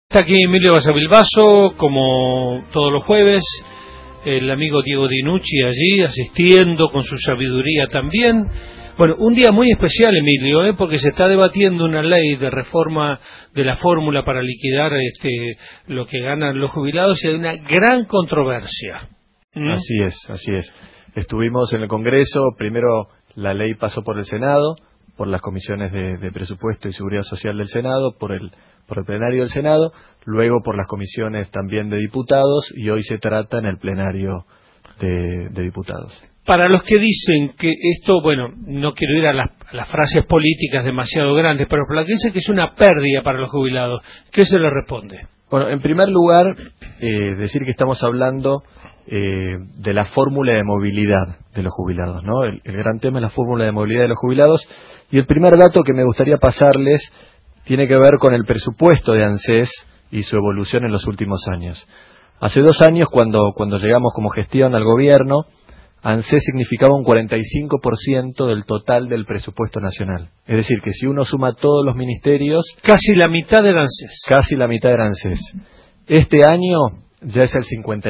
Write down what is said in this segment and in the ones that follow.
Está aquí Emilio Basavilbaso, como todos los jueves, el amigo Diego Dinucci allí, asistiendo con su sabiduría también. Bueno, un día muy especial, Emilio, porque se está debatiendo una ley de reforma de la fórmula para liquidar lo que ganan los jubilados, y hay una gran controversia. Así es. Estuvimos en el Congreso, primero la ley pasó por el Senado, por las comisiones de Presupuesto y Seguridad Social del Senado, por el plenario del Senado, luego por las comisiones también de diputados, y hoy se trata en el plenario de diputados. Para los que dicen que esto, bueno, no quiero ir a las frases políticas demasiado grandes, pero para los que dicen que es una pérdida para los jubilados, ¿qué se les responde? Bueno, en primer lugar, decir que estamos hablando de la fórmula de movilidad de los jubilados, ¿no? El gran tema es la fórmula de movilidad de los jubilados, y el primer dato que me gustaría pasarles tiene que ver con el presupuesto de ANSES y su evolución en los últimos años. Hace 2 años, cuando llegamos como gestión al gobierno, ANSES significaba un 45% del total del presupuesto nacional. Es decir, que si uno suma todos los ministerios... Casi la mitad del ANSES. Casi la mitad del ANSES. Este año ya es el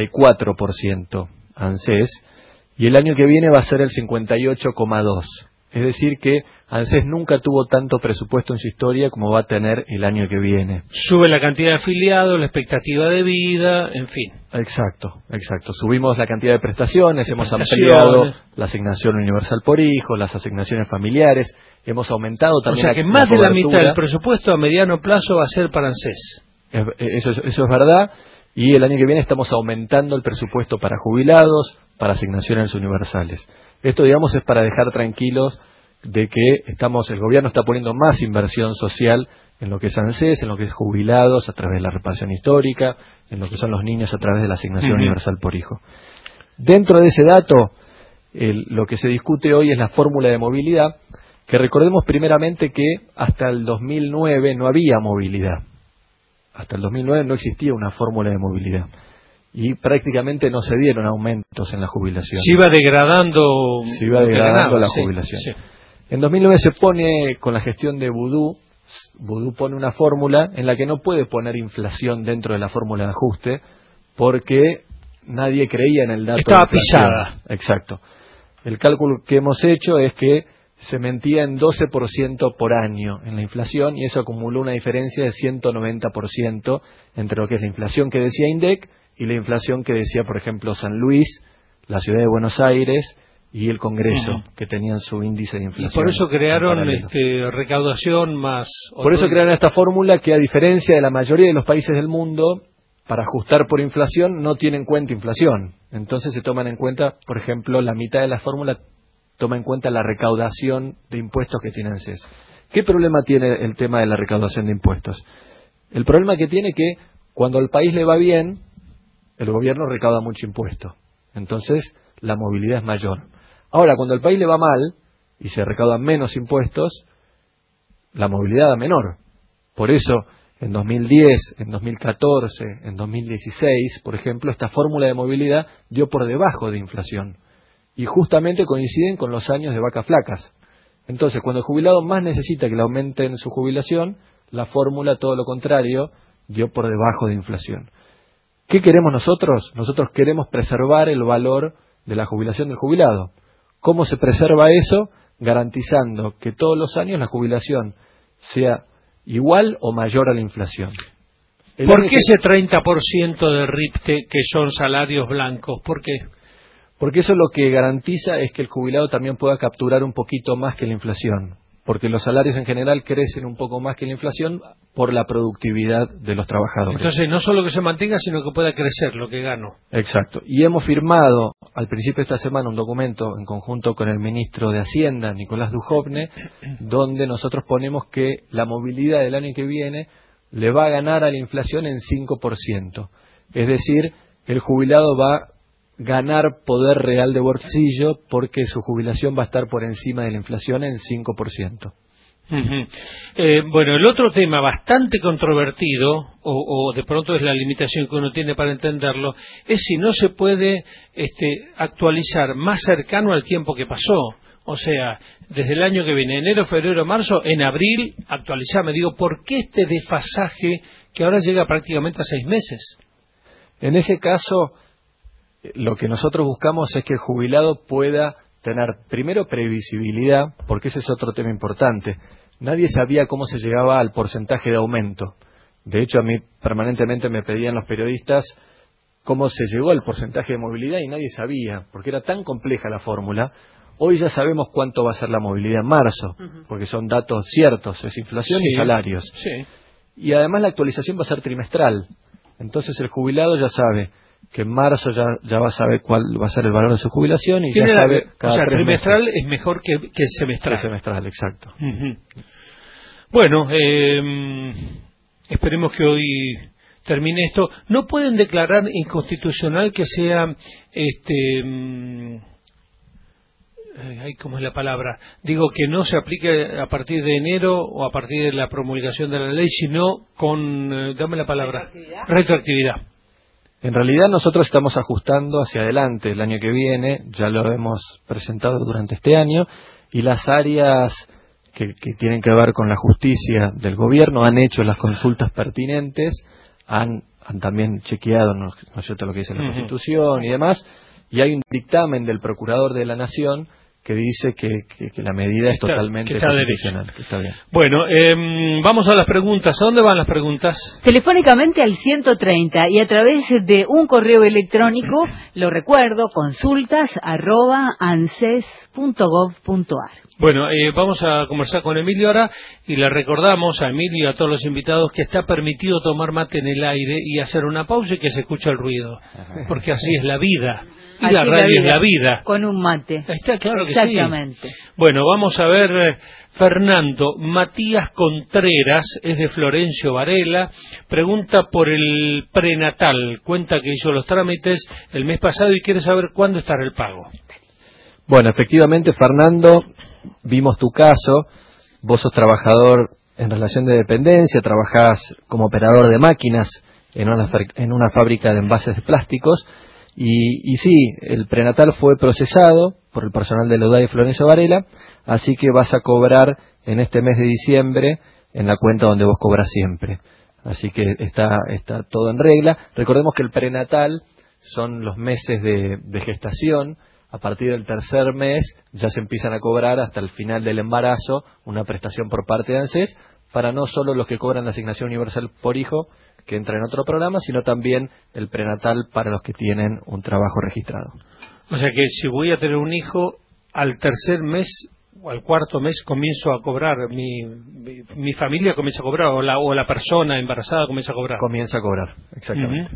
54% ANSES, y el año que viene va a ser el 58,2%. Es decir que ANSES nunca tuvo tanto presupuesto en su historia como va a tener el año que viene. Sube la cantidad de afiliados, la expectativa de vida, en fin. Exacto. Subimos la cantidad de prestaciones, hemos ampliado la asignación universal por hijo, las asignaciones familiares, hemos aumentado también... O sea que más de la mitad del presupuesto a mediano plazo va a ser para ANSES. Eso es verdad, y el año que viene estamos aumentando el presupuesto para jubilados, para asignaciones universales. Esto, digamos, es para dejar tranquilos de que el gobierno está poniendo más inversión social en lo que es ANSES, en lo que es jubilados a través de la reparación histórica, en lo que son los niños a través de la asignación universal por hijo. Dentro de ese dato, lo que se discute hoy es la fórmula de movilidad, que recordemos primeramente que hasta el 2009 no había movilidad. Hasta el 2009 no existía una fórmula de movilidad, y prácticamente no se dieron aumentos en la jubilación. Se iba degradando la jubilación. Sí. En 2009 se pone, con la gestión de Vudú pone una fórmula en la que no puede poner inflación dentro de la fórmula de ajuste, porque nadie creía en el dato. Estaba pisada. Exacto. El cálculo que hemos hecho es que se mentía en 12% por año en la inflación, y eso acumuló una diferencia de 190% entre lo que es la inflación que decía INDEC y la inflación que decía, por ejemplo, San Luis, la ciudad de Buenos Aires y el Congreso, que tenían su índice de inflación. Y por eso crearon recaudación más... Por eso crearon esta fórmula que, a diferencia de la mayoría de los países del mundo, para ajustar por inflación no tiene en cuenta inflación. Entonces se toman en cuenta, por ejemplo, la mitad de la fórmula toma en cuenta la recaudación de impuestos que tiene ANSES. ¿Qué problema tiene el tema de la recaudación de impuestos? El problema que tiene que cuando al país le va bien, el gobierno recauda mucho impuesto. Entonces la movilidad es mayor. Ahora, cuando al país le va mal y se recaudan menos impuestos, la movilidad da menor. Por eso, en 2010, en 2014, en 2016, por ejemplo, esta fórmula de movilidad dio por debajo de inflación. Y justamente coinciden con los años de vacas flacas. Entonces, cuando el jubilado más necesita que le aumenten su jubilación, la fórmula, todo lo contrario, dio por debajo de inflación. ¿Qué queremos nosotros? Nosotros queremos preservar el valor de la jubilación del jubilado. ¿Cómo se preserva eso? Garantizando que todos los años la jubilación sea igual o mayor a la inflación. ¿Por qué ese 30% de RIPTE que son salarios blancos? ¿Por qué? Porque eso lo que garantiza es que el jubilado también pueda capturar un poquito más que la inflación. Porque los salarios en general crecen un poco más que la inflación por la productividad de los trabajadores. Entonces, no solo que se mantenga, sino que pueda crecer lo que gano. Exacto. Y hemos firmado al principio de esta semana un documento en conjunto con el ministro de Hacienda, Nicolás Dujovne, donde nosotros ponemos que la movilidad del año que viene le va a ganar a la inflación en 5%. Es decir, el jubilado va a ganar poder real de bolsillo porque su jubilación va a estar por encima de la inflación en 5%. Bueno, el otro tema bastante controvertido, o de pronto es la limitación que uno tiene para entenderlo, es si no se puede actualizar más cercano al tiempo que pasó. O sea, desde el año que viene, enero, febrero, marzo, en abril, actualizame. Digo, ¿por qué este desfasaje que ahora llega prácticamente a 6 meses? En ese caso, lo que nosotros buscamos es que el jubilado pueda tener, primero, previsibilidad, porque ese es otro tema importante. Nadie sabía cómo se llegaba al porcentaje de aumento. De hecho, a mí permanentemente me pedían los periodistas cómo se llegó al porcentaje de movilidad y nadie sabía, porque era tan compleja la fórmula. Hoy ya sabemos cuánto va a ser la movilidad en marzo, porque son datos ciertos, es inflación y salarios. Sí. Y además la actualización va a ser trimestral. Entonces el jubilado ya sabe que en marzo ya va a saber cuál va a ser el valor de su jubilación y ya sabe cada 3 trimestral meses. Es mejor que semestral. Que semestral, exacto. Bueno, esperemos que hoy termine esto. ¿No pueden declarar inconstitucional que sea ¿cómo es la palabra? Digo, que no se aplique a partir de enero o a partir de la promulgación de la ley, sino con, dame la palabra, retroactividad. En realidad nosotros estamos ajustando hacia adelante el año que viene, ya lo hemos presentado durante este año, y las áreas que tienen que ver con la justicia del gobierno han hecho las consultas pertinentes, han también chequeado, ¿no es cierto?, lo que dice la Constitución y demás, y hay un dictamen del Procurador de la Nación que dice que la medida es totalmente constitucional, que está bien. Bueno, vamos a las preguntas. ¿A dónde van las preguntas? Telefónicamente al 130 y a través de un correo electrónico, lo recuerdo, consultas@anses.gov.ar. Bueno, vamos a conversar con Emilio ahora y le recordamos a Emilio y a todos los invitados que está permitido tomar mate en el aire y hacer una pausa y que se escucha el ruido, porque así es la vida. Y así la radio es la vida. Con un mate. Está claro que exactamente. Sí. Bueno, vamos a ver, Fernando. Matías Contreras, es de Florencio Varela, pregunta por el prenatal. Cuenta que hizo los trámites el mes pasado y quiere saber cuándo estará el pago. Bueno, efectivamente, Fernando, vimos tu caso. Vos sos trabajador en relación de dependencia, trabajás como operador de máquinas en una fábrica de envases de plásticos. Y sí, el prenatal fue procesado por el personal de la UDAI de Florencio Varela, así que vas a cobrar en este mes de diciembre en la cuenta donde vos cobras siempre. Así que está todo en regla. Recordemos que el prenatal son los meses de gestación. A partir del tercer mes ya se empiezan a cobrar hasta el final del embarazo una prestación por parte de ANSES para no solo los que cobran la asignación universal por hijo, que entra en otro programa, sino también el prenatal para los que tienen un trabajo registrado. O sea que si voy a tener un hijo, al tercer mes o al cuarto mes comienzo a cobrar, mi familia comienza a cobrar, o la persona embarazada comienza a cobrar. Comienza a cobrar, exactamente.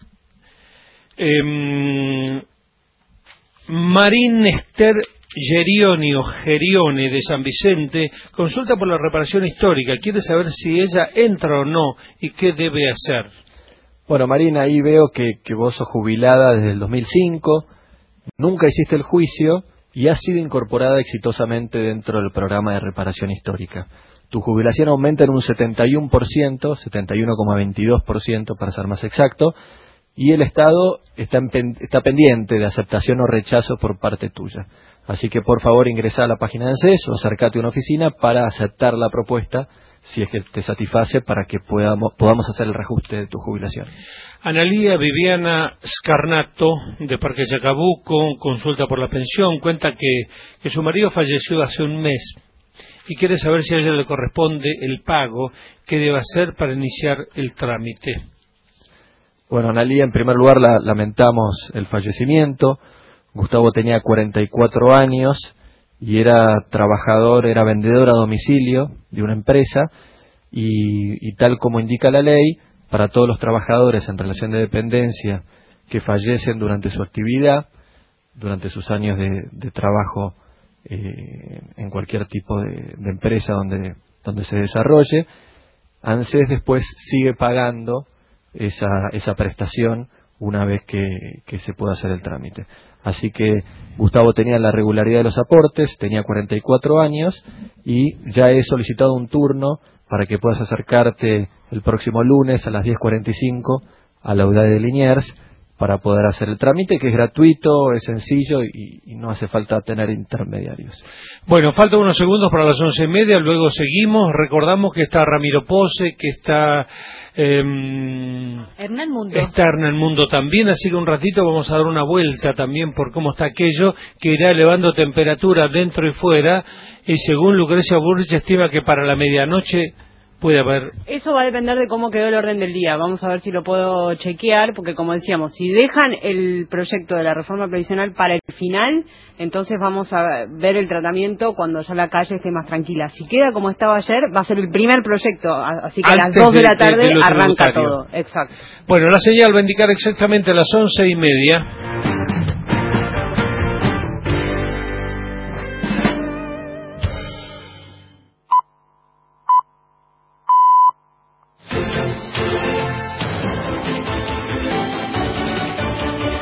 Marín Esther Gerione de San Vicente consulta por la reparación histórica, quiere saber si ella entra o no y qué debe hacer. Bueno, Marina, ahí veo que vos sos jubilada desde el 2005, nunca hiciste el juicio y has sido incorporada exitosamente dentro del programa de reparación histórica. Tu jubilación aumenta en un 71%, 71,22% para ser más exacto, y el Estado está pendiente de aceptación o rechazo por parte tuya. Así que por favor ingresá a la página de ANSES o acércate a una oficina para aceptar la propuesta, si es que te satisface, para que podamos hacer el reajuste de tu jubilación. Analía Viviana Scarnato, de Parque Chacabuco, consulta por la pensión, cuenta que su marido falleció hace un mes y quiere saber si a ella le corresponde el pago que debe hacer para iniciar el trámite. Bueno, Analía, en primer lugar lamentamos el fallecimiento. Gustavo tenía 44 años y era vendedor a domicilio de una empresa y tal como indica la ley, para todos los trabajadores en relación de dependencia que fallecen durante su actividad, durante sus años de trabajo en cualquier tipo de empresa donde se desarrolle, ANSES después sigue pagando esa prestación una vez que se pueda hacer el trámite. Así que Gustavo tenía la regularidad de los aportes, tenía 44 años y ya he solicitado un turno para que puedas acercarte el próximo lunes a las 10:45 a la UDAI de Liniers para poder hacer el trámite, que es gratuito, es sencillo y no hace falta tener intermediarios. Bueno, faltan unos segundos para las 11:30, luego seguimos. Recordamos que está Ramiro Pose, que está Hernán Mundo. Está Hernán Mundo también, así que un ratito vamos a dar una vuelta también por cómo está aquello, que irá elevando temperatura dentro y fuera, y según Lucrecia Burrich estima que para la medianoche puede haber... Eso va a depender de cómo quedó el orden del día. Vamos a ver si lo puedo chequear, porque como decíamos, si dejan el proyecto de la reforma previsional para el final, entonces vamos a ver el tratamiento cuando ya la calle esté más tranquila. Si queda como estaba ayer, va a ser el primer proyecto, así que a las 2 de la tarde arranca todo. Exacto. Bueno, la señal va a indicar exactamente las 11:30.